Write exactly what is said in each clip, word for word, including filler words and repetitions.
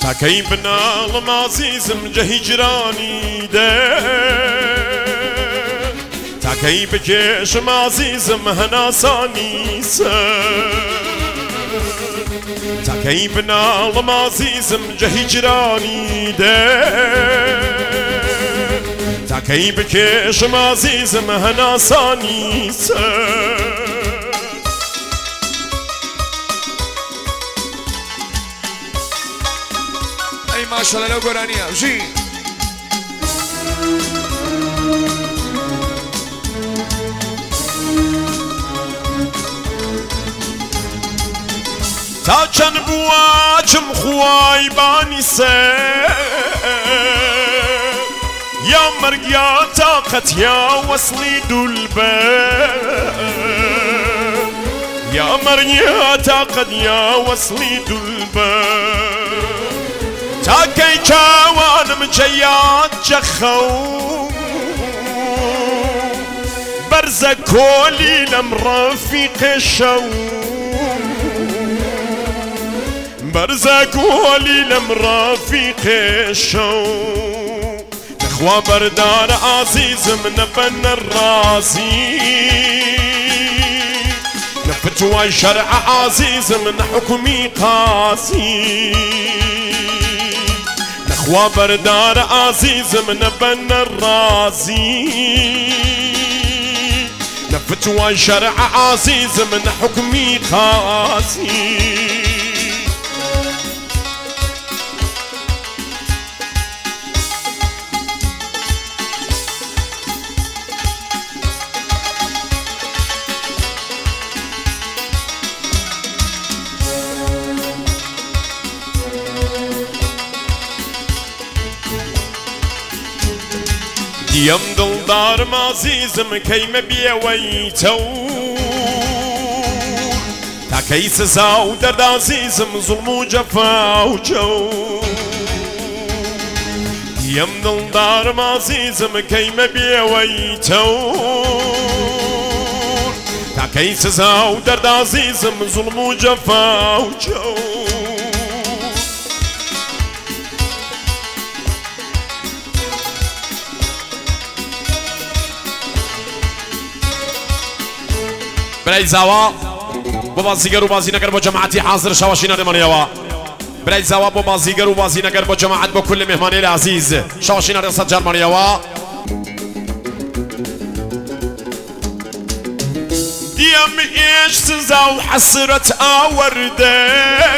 تاكي بناڵم عزیزم جە هیجرانی دێ تاكي بکێشم عزیزم هەناسانی سەر تاكي بناڵم عزیزم جە هیجرانی دێ تاكي بکێشم عزیزم هەناسانی سەر ما شاء الله لو قرانية وجي تا چەند بواچم خوای بانی سێ یا مەرگ یا تاقەت یا وەسڵی دولبەر یا مەرگ یا تاقەت یا وەسڵی دولبەر تاكي كاوانم جياد جخو برزة كولي لم رفيق الشو برزة كولي لم رفيق الشو اخوة بردار عزيز من بن الرازي نفتوى شرع عزيز من حكمي قاسي وبردار عزيز من بن الرازي نفتوى شرع عزيز من حكمي قاسي يم دلدار عزيزم كيما بيويتو تا كيس زاو درد عزيزم ظلم وجفا وجو يم دلدار عزيزم كيما بيويتو تا كيس زاو درد عزيزم ظلم وجفا وجو برای زاوا با بازیگر و بازی نگر با جماعتی حاضر شواشی ندمانیوا برای زاوا با بازیگر و بازی نگر با جماعت با کل مهمانی العزیز شواشی ندرصد جرمانیوا دیم ایش سزا و حسرت آورده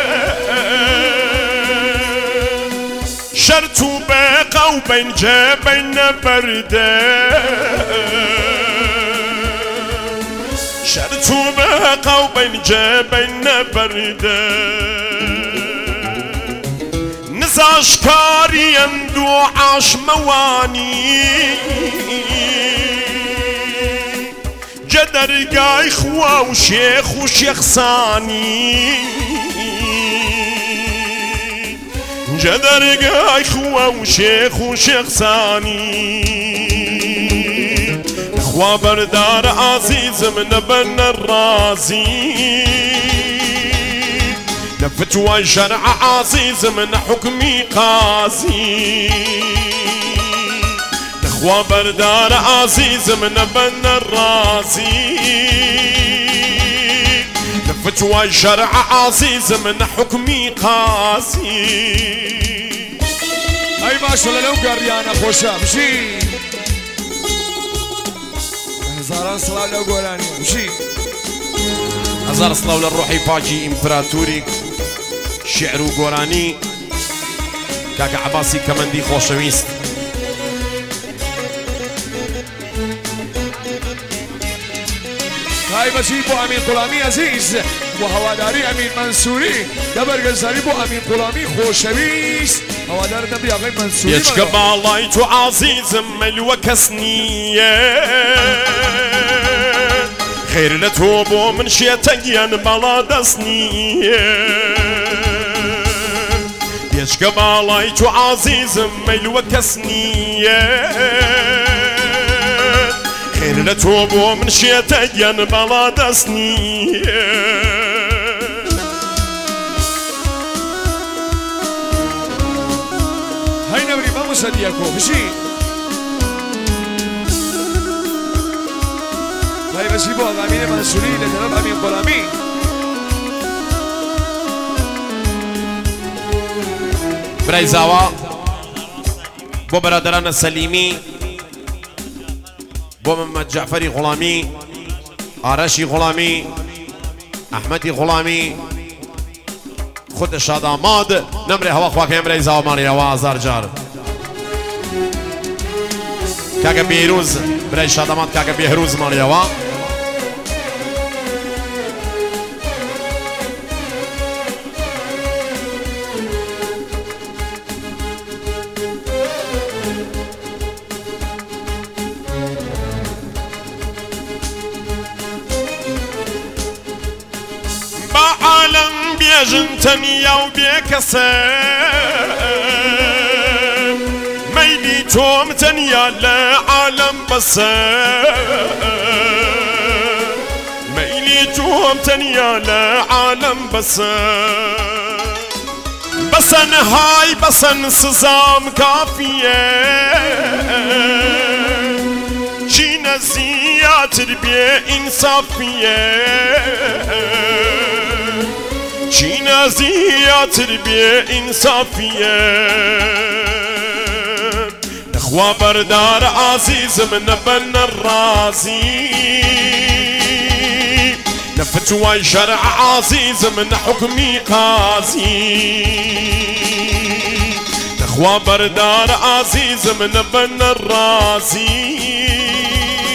شرط و بقا و بین جبین برده شرط بقى وبين جبين برده نزاش كاري يندو عاش مواني جدر قاي خوا وشيخ وشيخ ثاني جدر قاي خوا وشيخ وشيخ ثاني وبردار عزيز من بن الرازي نفتوى شرع عزيز من حكمي قاسي نخوى بردار عزيز من بن الرازي نفتوى شرع عزيز من حكمي قاسي اي ما شاء الله لو قريانا خوشا بشي هزار صلاة لو قولاني وشي هزار صلاة للروحي باجي امبراتوري شعر وقوراني كاكا عباسي كمان دي خوشويست هاي بسيط بو امين قلامي عزيز وهواداري امين منصوري دبر قزاري بو امين قلامي خوشويست هوادار نبي اغي منصوري يشكب الله تو عزيز ملوك سنيه خير لتوبو من شيتين بلا دسنيه يشكب الله تو عزيز ملوك سنيه خير لتوبو من شيتين بلا دسنيه ديكو بشي هاي بجيبوا أمين منصوري لجناب أمين غلامی برای زاوا بو برادران السليمي بو محمد جعفري غلامي آرشي غلامي احمدي غلامي خود شاداماد نمره هوا خواك امره زاوا ماني هوا ازار جار كاكا بيروز برای شاداماد كاكا بيهروز ماني هوا عالم بيجن تنيا وبيكسر ميلي توم تنيا لا عالم بسر ميلي توم تنيا لا عالم بسر بسن هاي بسن سزام كافية جينا زيات البيع إنصافية جينا زيات البيع إنصافية نخوة بردار عزيز من بن الرازي نفتوى شرع عزيز من حكمي قاضي نخوة بردار عزيز من بن الرازي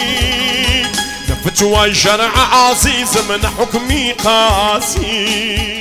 فتوى شرع عزيز من حكمي قاسي